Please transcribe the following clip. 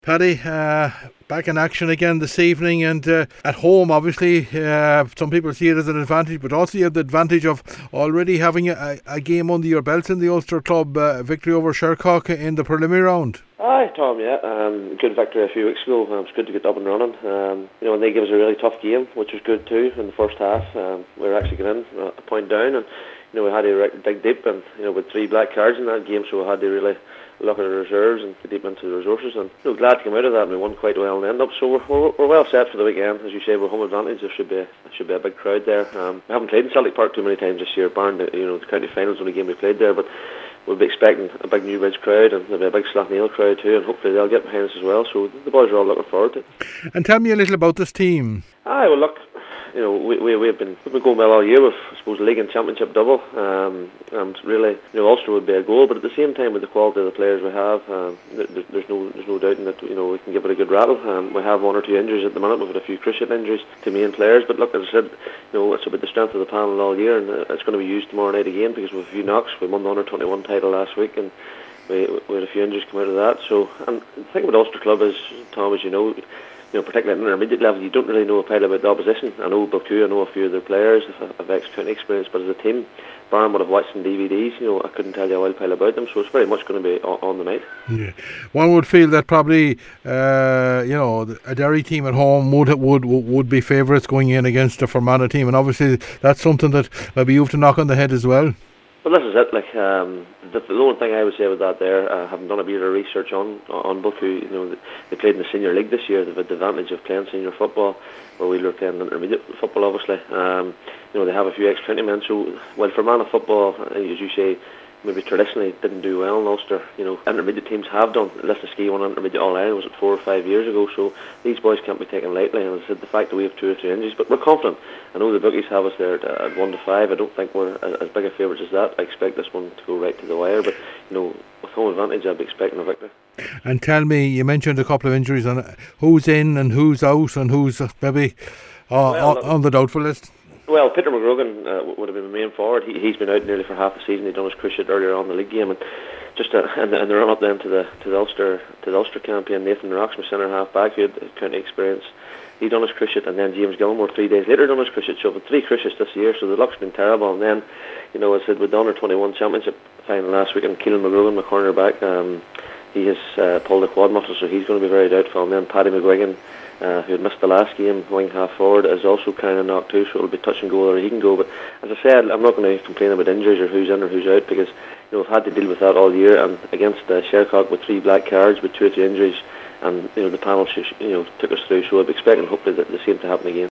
Paddy, back in action again this evening, and at home obviously some people see it as an advantage, but also you have the advantage of already having a game under your belts in the Ulster Club, victory over Shercock in the preliminary round. Hi Tom, yeah, good victory a few weeks ago. It's good to get up and running. And they gave us a really tough game, which was good too in the first half. We were actually getting in a point down, and we had to dig deep, and with 3 black cards in that game, so we had to really look at our reserves and get deep into the resources, and glad to come out of that, and we won quite well in the end up, so we're well set for the weekend. As you say, we're home advantage. There should be a big crowd there. We haven't played in Celtic Park too many times this year, barring the county finals, only game we played there, but we'll be expecting a big Newbridge crowd, and there'll be a big Slaughtneil crowd too, and hopefully they'll get behind us as well, so the boys are all looking forward to it. And tell me a little about this team. Well look, we've been going well all year with, I suppose, league and championship double, and really, Ulster would be a goal, but at the same time, with the quality of the players we have, there's no doubting that we can give it a good rattle. We have 1 or 2 injuries at the minute. We've had a few cruciate injuries to main players, but look, as I said, it's about the strength of the panel all year, and it's going to be used tomorrow night again, because we have a few knocks. We won the under-21 title last week, and we had a few injuries come out of that. So, and the thing about Ulster Club is, Tom, as you know, particularly at an intermediate level, you don't really know a pile about the opposition. I know Bulcoo, I know a few of their players, I've ex-county experience, but as a team, barring what I've watched in DVDs, I couldn't tell you a wild pile about them, so it's very much going to be on the night. Yeah. One would feel that probably, a Derry team at home would be favourites going in against a Fermanagh team, and obviously that's something that maybe you have to knock on the head as well. Well, this is it. The only thing I would say with that there, having done a bit of research on Bulcoo, they played in the senior league this year. They've had the advantage of playing senior football, where we were playing intermediate football, obviously. They have a few ex-county men. So, while Fermanagh football, as you say, maybe traditionally didn't do well in Ulster, intermediate teams have done. Lisnaskea won intermediate All-Ireland, was it 4 or 5 years ago, so these boys can't be taken lightly, and as I said, the fact that we have 2 or 3 injuries, but we're confident. I know the bookies have us there at 1 to 5. I don't think we're as big a favourites as that. I expect this one to go right to the wire, but with home advantage, I'd be expecting a victory. And tell me, you mentioned a couple of injuries, on who's in and who's out, and who's maybe on the doubtful list? Well, Peter McGrogan would have been the main forward. He's been out nearly for half the season. He'd done his cruciate earlier on in the league game, and just in the run up then to the Ulster campaign, Nathan Roxman, centre half back, who had county experience, he'd done his cruciate, and then James Gilmore 3 days later done his cruciate. So with 3 cruciates this year, so the luck's been terrible. And then, as I said, with the under-21 championship final last week, and Keelan McGrogan, my cornerback, he has pulled a quad muscle, so he's going to be very doubtful. And then Paddy McGuigan, who had missed the last game, wing half forward, is also kind of knocked too, so it'll be touch and go whether he can go. But as I said, I'm not going to complain about injuries or who's in or who's out, because we've had to deal with that all year, and against Shercock with 3 black cards, with 2 or 3 injuries, and the panel took us through, so I'll be expecting hopefully the same to happen again.